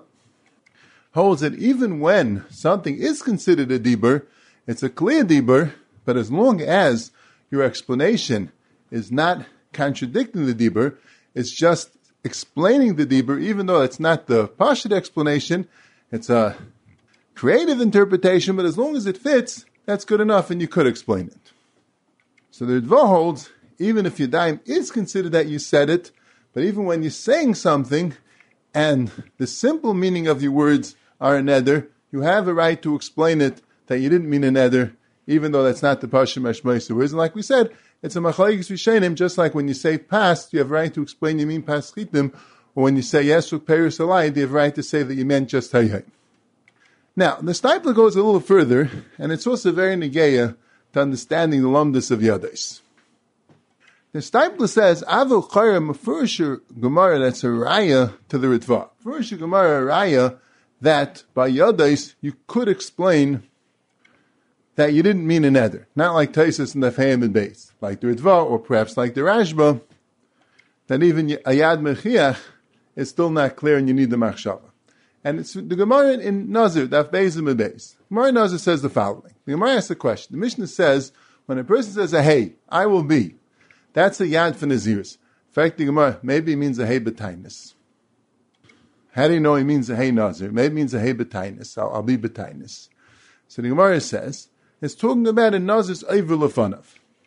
holds that even when something is considered a dibur, it's a clear dibur, but as long as your explanation is not contradicting the dibur, it's just explaining the dibur, even though it's not the pashut explanation, it's a creative interpretation, but as long as it fits, that's good enough and you could explain it. So the Ritva holds, even if Yadayim is considered that you said it, but even when you're saying something, and the simple meaning of your words are a neder, you have a right to explain it that you didn't mean a neder, even though that's not the Pashim Ashmaisu words. And like we said, it's a machlekes rishenim, just like when you say past, you have a right to explain you mean pas chitim, or when you say yes with peris alai, you have a right to say that you meant just hayay. Now, the Stipler goes a little further, and it's also very negeya to understanding the lumdus of Yades. The Stipler says, Avil Chayra Mefurish Gemara, that's a raya to the Ritva. Mefurish Gemara, a raya that by Yades you could explain that you didn't mean a neder. Not like Taisus and the Fahim and Beis. Like the Ritva, or perhaps like the Rashba, that even Ayad Mechiach is still not clear and you need the Machshava. And it's the Gemara in Nazir, Daf Beis and Beis. Gemara in Nazir says the following. The Gemara asks a question. The Mishnah says, when a person says a hey, I will be, that's a yad for Naziris. In fact, the Gemara, maybe it means a hey betainis. How do you know he means a hey Nazir? Maybe it means a hey betainis. I'll be betainis. So the Gemara says, it's talking about a Nazir's Eiver Lefanav.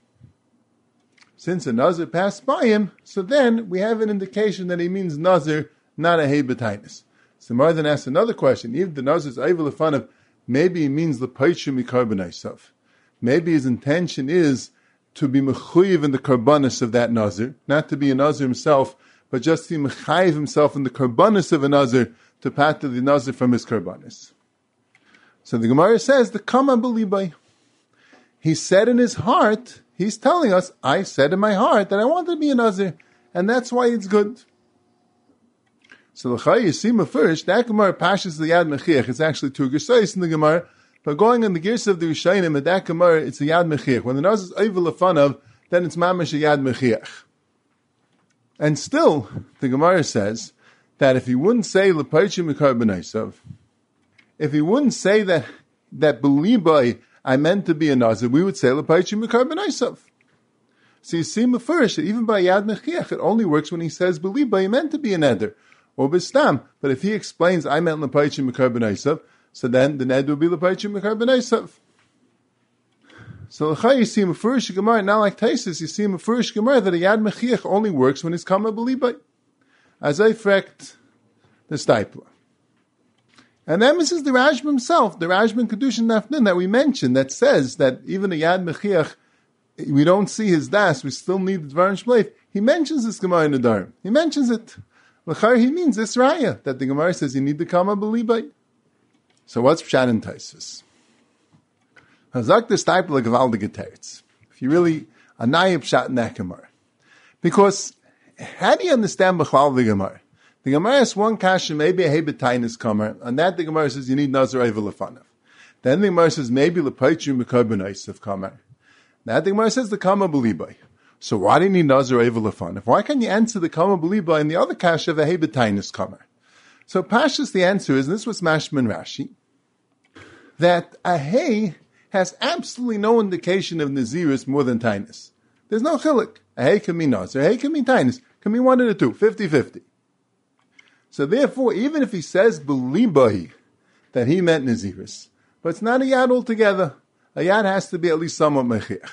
Since a Nazir passed by him, so then we have an indication that he means Nazir, not a hey betainis. So more than asks another question, even the Nazir's Eiver Lefanav, maybe he means the Paishu Mikarbonaisav. Maybe his intention is to be mechuyev in the karbanis of that nazir, not to be a nazir himself, but just to be mechayev himself in the karbanis of a nazir to pater the nazir from his karbanis. So the Gemara says, the kama b'libai. He said in his heart, he's telling us, I said in my heart that I wanted to be a nazir, and that's why it's good. So l'chai Yisima first, that Gemara pashas the Yad Mechiach. It's actually two Gersais in the Gemara, but going on the Gersa of the Rishayim, at that Gemara, it's a Yad Mechiach. When the Nazir is Oivel Lefanav, then it's Mamash a Yad Mechiach. And still, the Gemara says that if he wouldn't say L'Paichim Mekar B'naisav, if he wouldn't say that B'libai, I meant to be a Nazir, we would say L'Paichim Mekar B'naisav. So you see first, that even by Yad Mechiach, it only works when he says B'libai, he meant to be an Eder. Or Bistam. But if he explains, I meant L'Paichim Mekar B'naisav, so then the Ned will be L'Paichim Mekar B'naisav. So l'chai you see in Mefurish Gemara, not like Taisus, you see in Mefurish Gemara that a Yad Mechiach only works when it's Kama B'libai. As I frekt the Stipler. And then this is the Rashba himself, the Rashba in Kedushin Nafnin that we mentioned, that says that even a Yad Mechiach, we don't see his das, we still need the Dvarim Shleif. He mentions this Gemara in the Dvarim. He mentions it. L'chai he means this Raya, that the Gemara says you need the Kama B'libai. So what's Pshat and Taisus? Hazak the Stipler Gevaldige Teretz. If you really, a Naya Pshat in that Gemara. Because, how do you understand B'chval the Gemara? The Gemara has one kasha, maybe a hebetainis kamer, and that the Gemara says you need Nazir Eivel Lefanav. Then the Gemara says maybe L'Paichim Mekar B'naisav kamer. That the Gemara says the Kama B'libai. So why do you need Nazir Eivel Lefanav? Why can't you answer the Kama B'libai in the other kasha of a hebetainis kamer? So Pashas the answer is, and this was Mashman Rashi, that a hay has absolutely no indication of Nazirus more than Tainus. There's no chilik. A hay can mean Nazir, a hay can mean Tainus, can mean one of the two, 50-50. So therefore, even if he says B'libai, that he meant Nazirus, but it's not a Yad altogether, a Yad has to be at least somewhat Mechiach.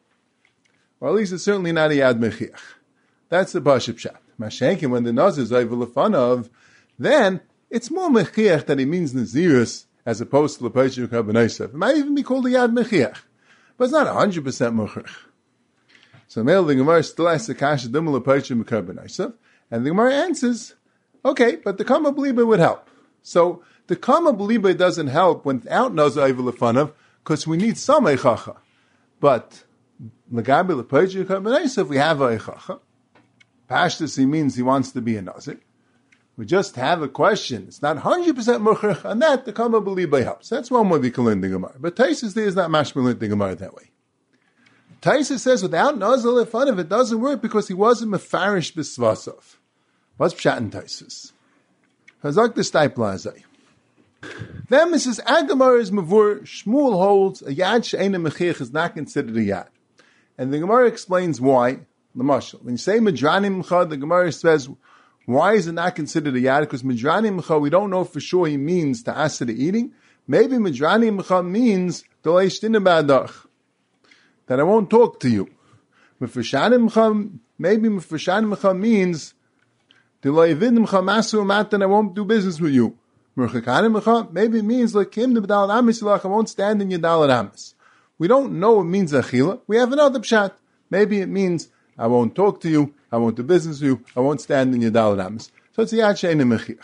Or at least it's certainly not a Yad Mechiach. That's the Pashup Pshat. Mashenkin, when the Nazir is over Lefanav, then it's more Mechiach that he means Nazirus, as opposed to L'Paichim Mekar B'naisav. It might even be called a Yad Mechiach, but it's not 100% Mechiach. So the Gemara still asks the Kasha Dimel L'Paichim Mekar B'naisav, and the Gemara answers, okay, but the Kama B'libai would help. So the Kama B'libai doesn't help without Nazir Eivel Lefanav, because we need some Eichacha. But L'Gabi L'Paichim Mekar B'naisav, we have a Eichacha. Pashtus, he means he wants to be a Nazir. We just have a question. It's not 100% Mechach, and that the Kama B'libai helps. That's one way we can learn the Gemara. But Taisus there is not mashma the Gemara that way. Taisus says without Nazir Lefanav it doesn't work because he wasn't mefarish b'svasov. What's Pshat in Taisus? Hazak the Stipler Azay. Then Mrs. Agamar is Mavur, Shmuel holds a Yad She'ena Mechiach is not considered a Yad. And the Gemara explains why. L'mashal. When you say Medranim Mcha, the Gemara says, why is it not considered a Yad? Because Medranim Mcha, we don't know for sure he means to asa the eating. Maybe Medranim Mcha means Dolei Shtina Ba'adach, that I won't talk to you. Mefreshanim Mcha, maybe Mefreshanim Mcha means Dolei Vidim Mcha Masu Matan, I won't do business with you. Merchakanim Mcha, maybe it means like Kim the B'dal Amis Yilach, I won't stand in your Dal Amis. We don't know it means Achila. We have another Pshat. Maybe it means I won't talk to you, I won't do business with you, I won't stand in your Dalet Amos. So it's a Yad She'ena Mechiach.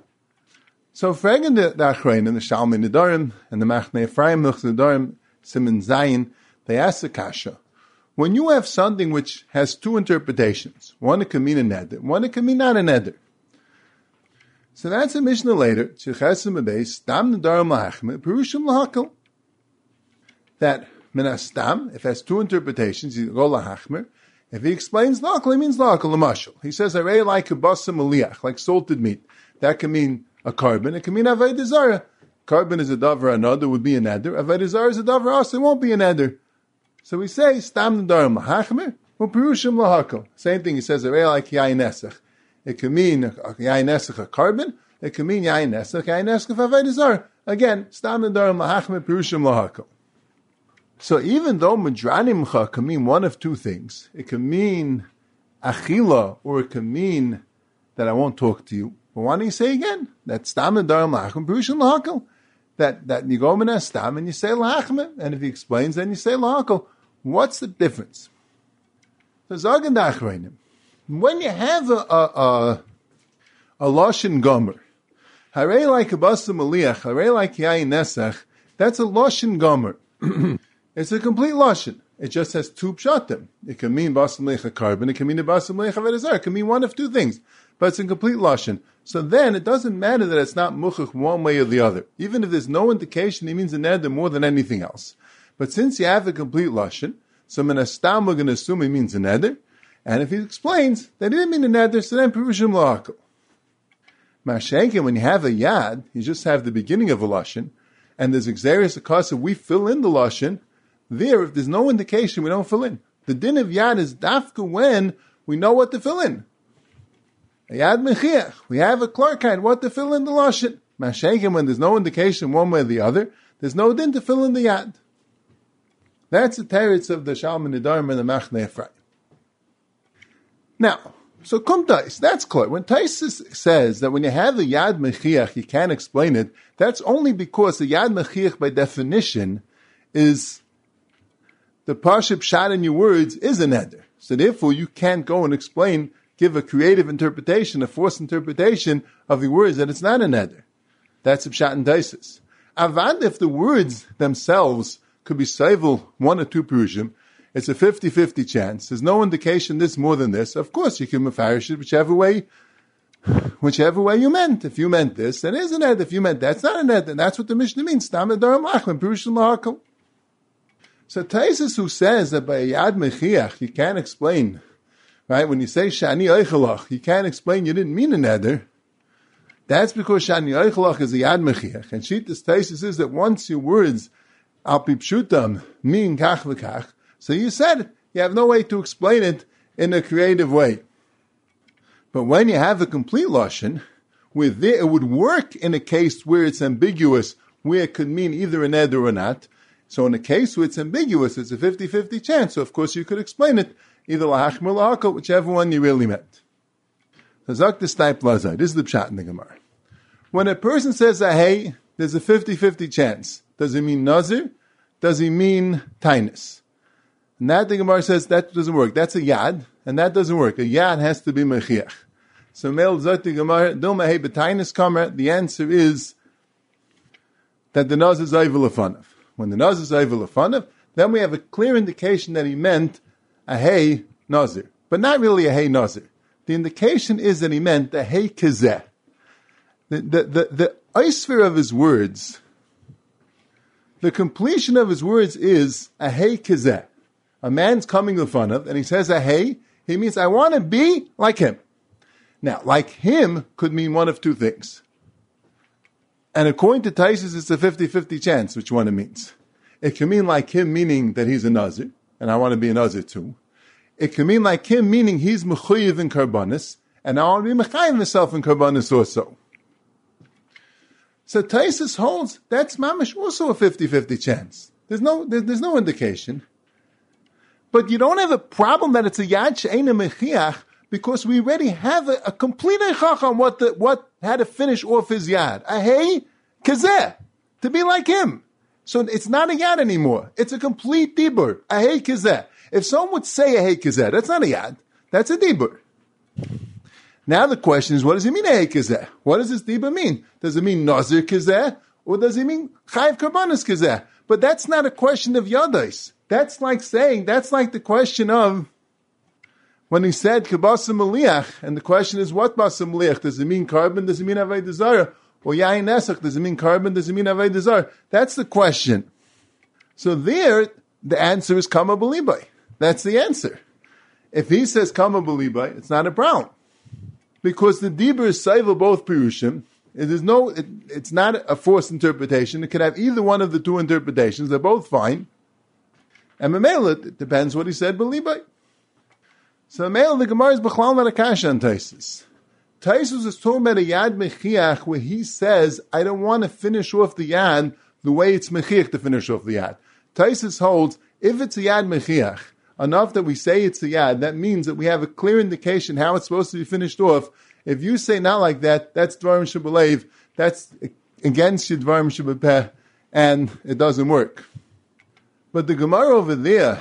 So fragen the Achrein and the Shalmei Nedarim and the Machnei Ephraim Nedarim Siman Zayin, they ask the Kasha, when you have something which has two interpretations, one it can mean a neder, one it can mean not a neder. So that's a Mishnah later, Tzichesim Abeis, Dam Nedarim Lahachme, Perushim Lahakal. That Menastam, if it has two interpretations, you go Lahachmer. If he explains lakal, he means lakal l'mashal. He says, "Arei like kibasa maliach," like salted meat. That can mean a carbon. It can mean avodah zara. Carbon is a davar, another would be an eder. Avodah zara is a davar, also it won't be an eder. So we say, "Stam nedarim lahachmer, u'perushim lahakal." Same thing. He says, "Arei like yayin nesach." It can mean yayin nesach a carbon. It can mean yayin nesach of avodah zara. Again, stam nedarim lahachmer, perushim lahakal. So even though Madranimcha can mean one of two things, it can mean achila, or it can mean that I won't talk to you. But why do you say again? That stam and darim lachim perushim lahakal. That you go in stam and you say lachim, and if he explains, then you say lahakal. What's the difference? So Zagen the Achreinim. When you have a Lashon Gomer, Harei like a Basa Maliach, Harei like Yain Nesach, that's a Lashon Gomer. It's a complete Lashon. It just has two pshatim. It can mean Basa Maliach carbon, it can mean the Basa Maliach Avodah Zarah. It can mean one of two things. But it's a complete Lashon. So then it doesn't matter that it's not Muchach one way or the other. Even if there's no indication, it means a neder more than anything else. But since you have a complete Lashon, so Menastam we're going to assume it means a neder. And if he explains that he didn't mean a neder, so then Perushim La'akal. Mashenkin, when you have a yad, you just have the beginning of a lashon, and there's Xerius Akasa, we fill in the lashon. There, if there's no indication, we don't fill in. The din of yad is dafka when we know what to fill in. A yad mechiach, we have a clarkite, what to fill in the lashon. Mashenkin, when there's no indication one way or the other, there's no din to fill in the yad. That's the teretz of the Shalman Nidarim and the Machne Ephraim. Now, so kum tais, that's clear. When Taisus says that when you have the yad mechiach, you can't explain it, that's only because the yad mechiach by definition is the pashut shot in your words is a neder. So therefore you can't go and explain, give a creative interpretation, a forced interpretation of the words that it's not a neder. That's pshat and Taisus. Avad, if the words themselves could be sevel one or two perushim, it's a 50-50 chance. There's no indication this more than this. Of course, you can mafarish it whichever way you meant. If you meant this, then it is an ed. If you meant that's not an ed, then that's what the Mishnah means. Stam edarim lachman, perushim lahakal. So Taisus, who says that by yad mechiach you can't explain, right? When you say shani eichelach, you can't explain you didn't mean an eder. That's because shani eichelach is a yad mechiach, and Shittas Taisus is that once your words al pi pshutam mean kach v'kach. So you said it. You have no way to explain it in a creative way. But when you have a complete lashon, it would work in a case where it's ambiguous, where it could mean either an ed or not. So in a case where it's ambiguous, it's a 50-50 chance. So of course you could explain it either lahachmir or lahakal, whichever one you really meant. This is the pshat in the Gemara. When a person says hey, there's a 50-50 chance. Does he mean nazir? Does he mean tainus? And that the Gemara says that doesn't work. That's a yad, and that doesn't work. A yad has to be mechiach. So Mel Zot the Gemara, Dilma Betainus Kamer, the answer is that the Naz is Eivel Afanav. When the Naz is Eivel Afanav, then we have a clear indication that he meant a Hey Nazir. But not really a Hey Nazir. The indication is that he meant a Hey Kizeh. The Eisver of his words, the completion of his words is a Hey Kizeh. A man's coming in front of, and he says a hey, he means I want to be like him. Now, like him could mean one of two things. And according to Taisus, it's a 50-50 chance which one it means. It can mean like him, meaning that he's a Nazir, and I want to be a Nazir too. It can mean like him, meaning he's mechuyev in karbanis, and I want to be mechayev myself in karbanis also. So Taisus holds that's mamish also a 50-50 chance. There's no indication. But you don't have a problem that it's a yad she'ena mechiach because we already have a complete eichach on what how to finish off his yad. A hey kazeh, to be like him. So it's not a yad anymore. It's a complete dibur. A hey kazeh. If someone would say a hey kazeh, that's not a yad. That's a dibur. Now the question is, what does it mean a hey kazeh? What does this dibur mean? Does it mean nazir kazeh or does it mean chayiv karbanis kazeh? But that's not a question of yadais. That's like the question of when he said Kabasa Maliach, and the question is what Basa Maliach? Does it mean carbon? Does it mean Avodah Zarah? Or Yain Nesach? Does it mean carbon? Does it mean Avodah Zarah? That's the question. So there, the answer is Kama B'libai. That's the answer. If he says Kama B'libai, it's not a problem. Because the Dibur is Saiva both Pirushim. It's not a forced interpretation. It could have either one of the two interpretations. They're both fine. And Mamela, it depends what he said, B'libai. So Mamela, the Gemara is B'chlal not a kasha on Taisus. Taisus is talking about a Yad Mechiach where he says, I don't want to finish off the Yad the way it's Mechiach to finish off the Yad. Taisus holds, if it's a Yad Mechiach, enough that we say it's a Yad, that means that we have a clear indication how it's supposed to be finished off. If you say not like that, that's Dvarim Shebelev, that's against your Dvarim Shebepeh, and it doesn't work. But the Gemara over there,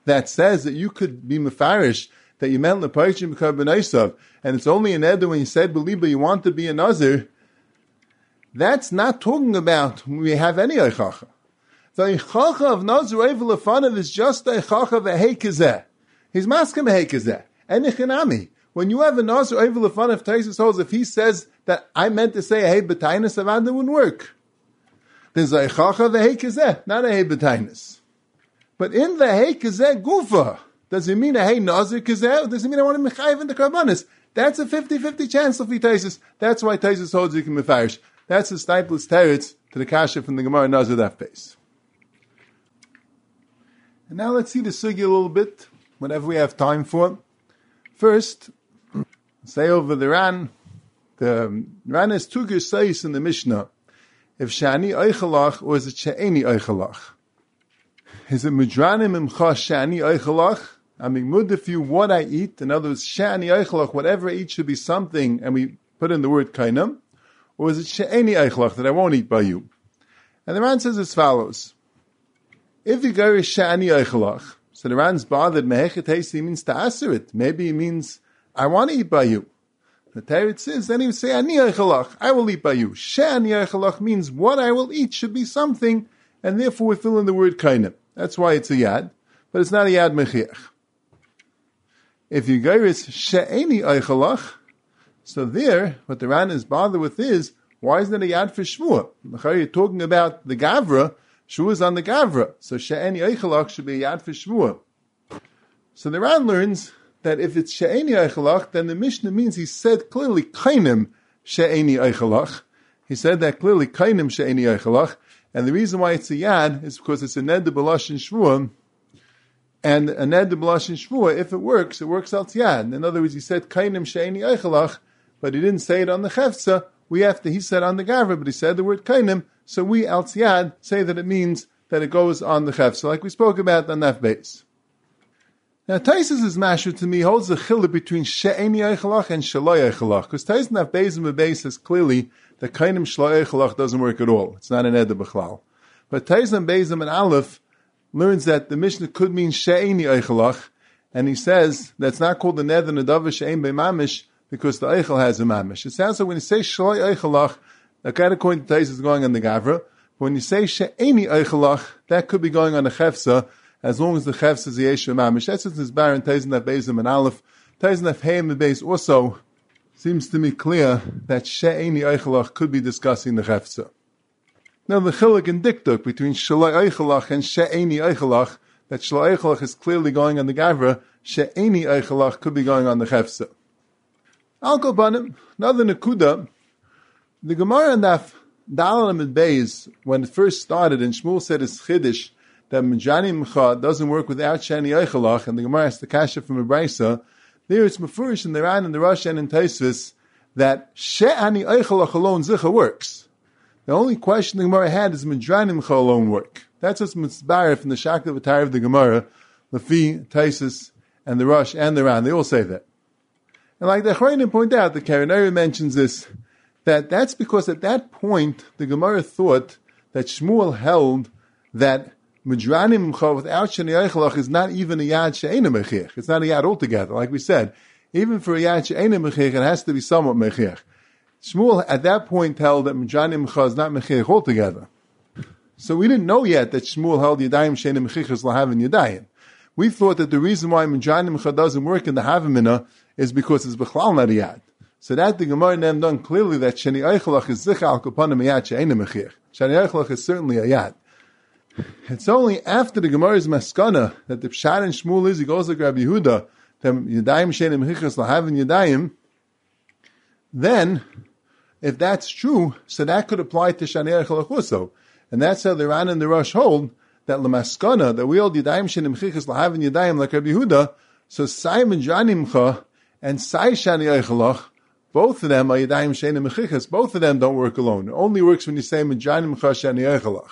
that says that you could be mefarish, that you meant leparchim b'karbanaisav, and it's only an eder when you said beliba you want to be a nazir, that's not talking about when we have any eichacha. The eichacha of nazir oivel lefanav is just the eichacha of a heikazeh. He's maskim a heikazeh. And ichinami. When you have a nazir oivel lefanav, Taisus holds, if he says that I meant to say a hey b'tainus, avad, it wouldn't work. There's a eichacha of a heikazeh, not a hey b'tainus. But in the hey kazeh gufa, does it mean a hey nazir kazeh, or does it mean I want to mechayiv in the karbanis? That's a 50-50 chance of Taisus. That's why Taisus holds you can mefarish. That's the stipulus teretz to the kasha from the Gemara Nazir Daf base. And now let's see the sugi a little bit, whatever we have time for. First, say over the Ran. The Ran has two gersayis in the Mishnah. If shani eichelach or is it she'eni eichelach? Is it midranim imcha shani eichelach? I mean, mud if you what I eat. In other words, shani eichelach, whatever I eat should be something, and we put in the word kainam. Or is it she'eni eichelach, that I won't eat by you? And the Ran says as follows. If you go to she'ani eichelach, so the Ran's bothered, mehechet heisi means to answer it. Maybe it means, I want to eat by you. The Teretz says, then he would say, ani eichelach, I will eat by you. She'ani eichelach means what I will eat should be something, and therefore we fill in the word kainam. That's why it's a yad, but it's not a yad mechiach. If you go with she'eni eichelach, so there, what the Ran is bothered with is, why isn't it a yad for shmua? You're talking about the gavra, shmua is on the gavra, so she'eni eichelach should be a yad for shmua. So the Ran learns that if it's she'eni eichelach, then the Mishnah means he said clearly kainim she'eni eichelach. He said that clearly kainim she'eni eichelach, and the reason why it's a yad is because it's a ned de b'lashon shmua, and a ned de b'lashon shmua, if it works out yad. In other words, he said kainim she'eni eichelach, but he didn't say it on the chefza. He said on the gavra, but he said the word kainim, so we al yad say that it means that it goes on the chefza, like we spoke about on that base. Now, Taisus' masher to me holds the chiluk between she'eni eichelach and shaloi eichelach, because Taisus Naf Beis and Beis says clearly that kainim shaloi eichelach doesn't work at all. It's not an eder b'chlal. But Taisus Beis and Aleph learns that the Mishnah could mean she'eni eichelach, and he says that's not called the neder nedav she'en be'mamish because the eichel has a mamish. It sounds like when you say shaloi eichelach, that kind of according to Taisus is going on the gavra. But when you say she'eni eichelach, that could be going on the chefza, as long as the chefs is the Yeshu Mamish. That's what this Baron Taisin Naf Beis and Aleph. Taisin Naf Heim and Beis also seems to me clear that she'eni eichelach could be discussing the chefsa. Now the chiluk and diktuk between shaloi eichelach and she'eni eichelach, that shaloi eichelach is clearly going on the gavra, she'eni eichelach could be going on the chefsa. Al Kobanim, another nekuda, the Gemara and Daf Dalam and Beis, when it first started, and Shmuel said it's chiddush, that Mejani Mcha doesn't work without Shani Eichelach, and the Gemara has the kasha from a Brisa. There it's Mefurish in the Ran and the Rosh and in Taisvis that She'ani Eichelach alone Zicha works. The only question the Gemara had is Mejani Mcha alone work. That's what's Mitzbarah from the Shakta V'Tayr of the Gemara, Lefi, Taisvis, and the Rosh and the Ran. They all say that. And like the Achrayim point out, the Karanari mentions this, that's because at that point the Gemara thought that Shmuel held that Midranim without Shani Eichelach is not even a Yad She'ena Mechich. It's not a Yad altogether. Like we said, even for a Yad She'ena Mechich, it has to be somewhat Mechich. Shmuel at that point held that Midranim is not Mechich altogether. So we didn't know yet that Shmuel held Yadayim She'ena Mechich is Lahavin Yadayim. We thought that the reason why Midranim doesn't work in the Havamina is because it's Bechlal not a Yad. So that the Gemara then done clearly that Shani Eichelach is Zicha al Kopanim Yad She'ena Mechich. Shani Eichelach is certainly a Yad. It's only after the Gemara's maskana that the Pshat and Shmuel is, he goes like Rabbi Yehuda, that Yadayim She'en Mechichas Lahavin Yadayim, then, if that's true, so that could apply to Shani Eichelach also. And that's how the Ran and the Rosh hold, that Lamaskana, that we hold Yadayim She'en Mechichas Lahavin Yadayim like Rabbi Yehuda, so Sai Menjanimcha and Sai Shani Eichelach, both of them are Yadayim She'en Mechichas, both of them don't work alone. It only works when you say Menjanimcha Shani Eichelach.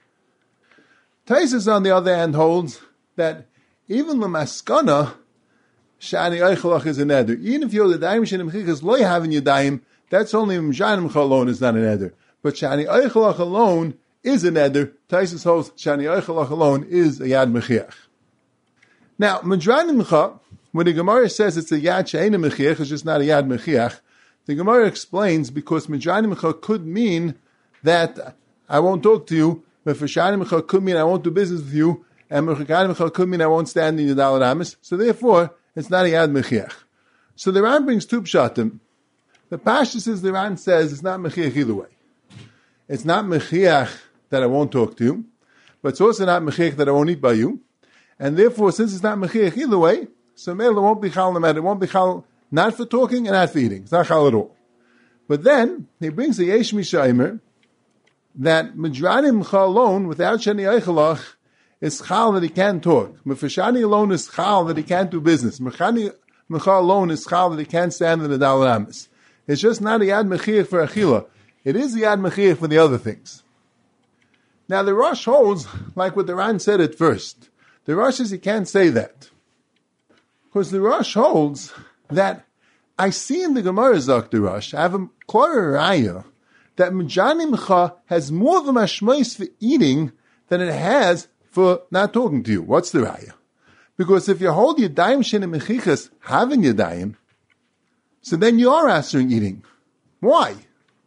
Taisus, on the other hand, holds that even the maskana, Shani Eichelach is an eder. Even if you're the Yadayim She'en Mechichas lo having Yadayim, that's only Mjanim alone is not an eder. But Shani Eichelach alone is an eder. Taisus holds Shani Eichelach alone is a Yad Mechiach. Now, Medranim, when the Gemara says it's a yad she'ena mechiach, it's just not a yad mechiach, the Gemara explains because Medranim could mean that I won't talk to you, Mefashanim could mean I won't do business with you, and Mechakanim could mean I won't stand in the Daled Amis, so therefore, it's not a yad mechiach. So the Ran brings two pshatim. The Pashtus is the Ran says it's not mechiach either way. It's not mechiach that I won't talk to you, but it's also not mechiach that I won't eat by you. And therefore, since it's not mechiach either way, so Mele won't be chal no matter. It won't be chal not for talking and not for eating. It's not chal at all. But then, he brings the Yesh Mishaymer that Medranim chal alone, without Sheni Eichelach, is chal that he can't talk. Mefashani alone is chal that he can't do business. Mechal alone is chal that he can't stand in the Daled Amis. It's just not a yad mechiach for achila. It is a yad mechiach for the other things. Now the Rosh holds, like what the Ran said at first. The Rosh says he can't say that. Because the Rosh holds that I see in the Gemara Zok the Rosh, I have a clear raya that Mejanimcha has more of a mashmois for eating than it has for not talking to you. What's the raya? Because if you hold your daim shenim mechichas having your daim, so then you are answering eating. Why?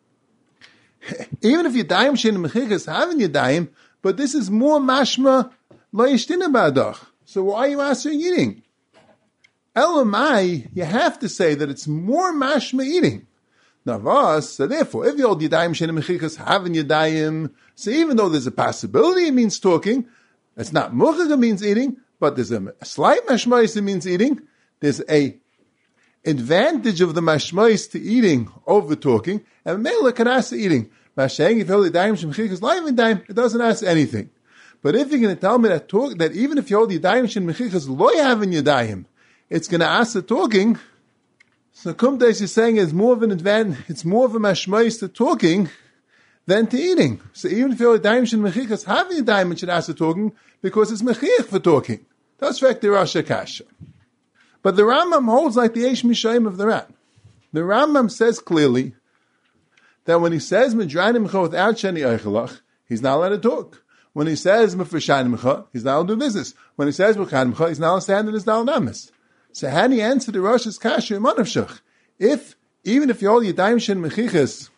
Even if your daim shenim mechichas having your daim, but this is more mashma lo yishtina ba'adach. So why are you answering eating? Elamai, you have to say that it's more mashma eating. Navas, so therefore, if you hold your daim shenim mechichas having your daim, so even though there's a possibility it means talking, it's not muchach, it means eating, but there's a slight mashmois, it means eating. There's a advantage of the mashmois to eating over talking, and mele can ask eating. Mashaying, if you hold the daim shemchichas live in daim, it doesn't ask anything. But if you're going to tell me that even if you hold the daim shemchichas loy having your daim, it's going to ask the talking. So Kumtais is saying it's more of an advantage, it's more of a mashmois to talking than to eating. So even if you hold the daim shemchichas having your daim, it should ask the talking because it's mechich for talking. That's fact the Rosh Hashanah. But the Rambam holds like the Eish Mishayim of the Ran. The Rambam says clearly that when he says Medranim without Sheni Eichelach, he's not allowed to talk. When he says Mefashanim, he's not allowed to do business. When he says Mechanim, he's not allowed to stand in his Daled Amis. So how do you answer the Rosh's Kasha in Manavshach? Even if you hold Yadayim Shen Mechichas,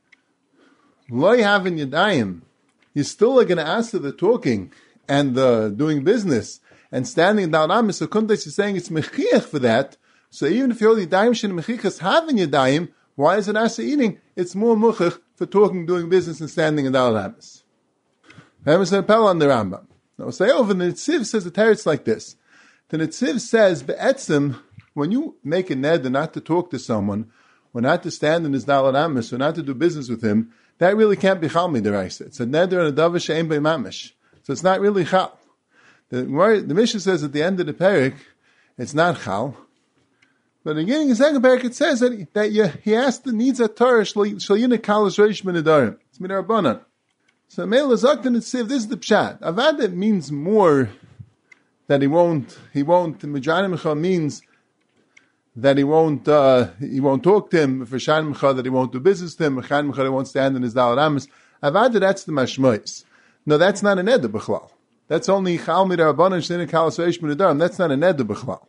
Loi having Yadayim, you're still going to answer the talking and the doing business and standing in Daled Amis. So Kuntais is saying it's Mechiach for that. So even if you hold Yadayim Shen Mechichas having Yadayim, why is it Asa eating? It's more Muchach for talking, doing business, and standing in Daled Amis. Remember, a Pella on the Rambam. Now, say over the Netziv says the teretz like this. The Netziv says, Be'etzim, when you make a neder not to talk to someone, or not to stand in his Daled Amis, or not to do business with him, that really can't be chal midaraisa. It's a neder and a davar she'ein be'mamish. So it's not really chal. The Mishnah says at the end of the parak, it's not chal. But in the beginning of the second parak, it says that he asked the needs a Torah, shal yinik kalas reish min adarim. It's midarabanan. So Meil Zaktan and Siv, this is the pshat. Avad means more that he won't. Medranim means that he won't talk to him. For Shanim that he won't do business to him. Mechanim that he won't stand in his Daled Amis. Avad, that's the mashmois. No, that's not an eder b'chlal. That's only chal midarabanan shnei kalas reish min adarim. That's not an eder b'chlal.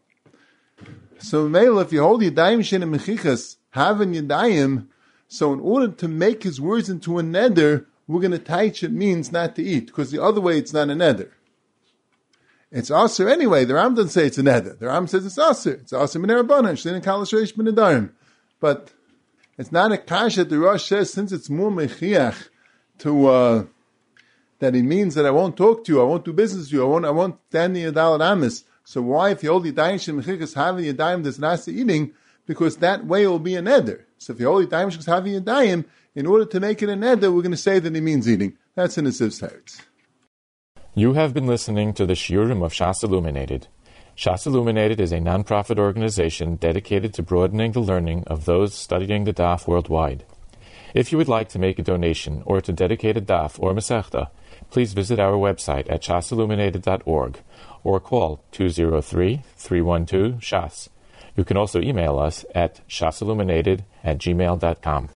So Meil, if you hold Yadayim shenim mechichas, having Yadayim, so in order to make his words into a neder, we're going to teach it means not to eat, because the other way it's not a neder. It's aser anyway. The Ram doesn't say it's a neder. The Ram says it's aser. It's aser min rabbanan, shtein kalash reish min adarim. But it's not a kasha. The Rosh says since it's more mechiach to that it means that I won't talk to you, I won't do business with you, I won't stand in your Daled Amis. So why, if you hold Yadayim shem mechichas having Yadayim there's not eating, because that way will be a neder. So if you hold Yadayim shem having Yadayim, in order to make it a neder, we're going to say that it means eating. That's in the Siv's teretz. You have been listening to the Shiurim of Shas Illuminated. Shas Illuminated is a non-profit organization dedicated to broadening the learning of those studying the Daf worldwide. If you would like to make a donation or to dedicate a Daf or Masechta, please visit our website at shasilluminated.org or call 203-312-SHAS. You can also email us at shasilluminated@gmail.com.